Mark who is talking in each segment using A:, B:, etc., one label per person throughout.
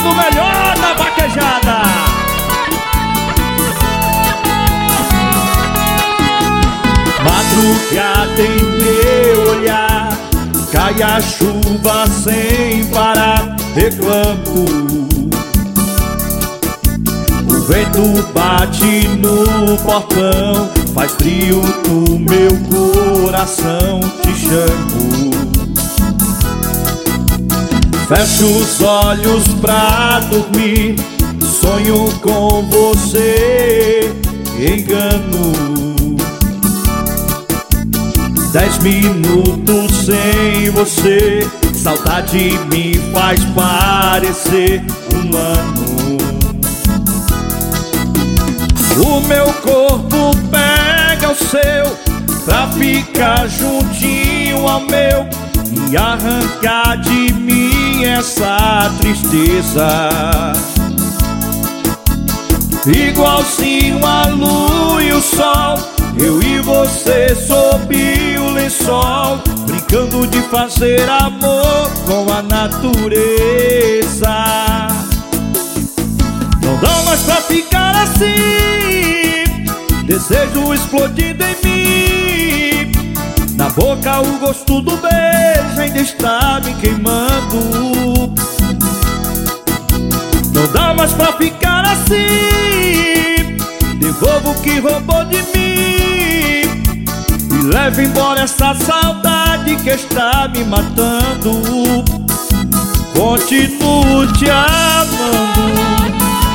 A: trazendo o melhor da vaquejada. Madrugada em meu olhar, cai a chuva sem parar, reclamo. O vento bate no portão, faz frio no meu coração, te chamo. Fecho os olhos pra dormir, sonho com você, engano. 10 minutos sem você, saudade me faz parecer um ano. O meu corpo pega o seu pra ficar juntinho ao meu e arrancar de mim essa tristeza. Igualzinho a lua e o sol, eu e você sob o lençol, brincando de fazer amor com a natureza. Não dá mais pra ficar assim, desejo explodindo em mim. Na boca o gosto do beijo ainda está me queimando. Não dá mais pra ficar assim, devolva o que roubou de mim e leve embora essa saudade que está me matando. Continuo te amando.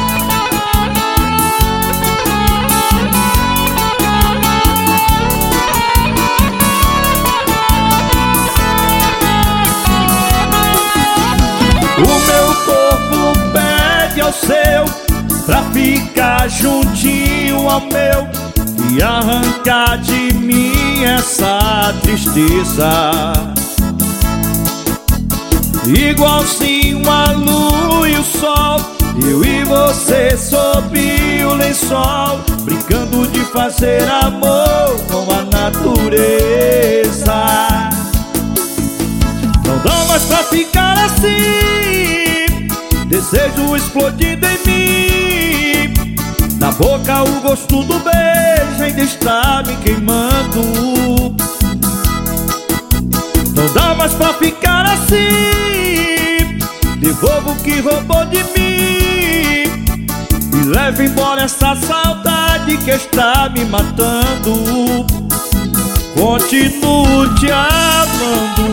A: O meu corpo pede ao seu pra ficar juntinho ao meu e arrancar de mim essa tristeza. Igualzinho a lua e o sol, eu e você sob o lençol, brincando de fazer amor com a natureza. Não dá mais pra ficar assim, desejo explodindo em mim. Na boca o gosto do beijo ainda está me queimando. Não dá mais pra ficar assim, devolva o que roubou de mim e leve embora essa saudade que está me matando. Continuo te amando.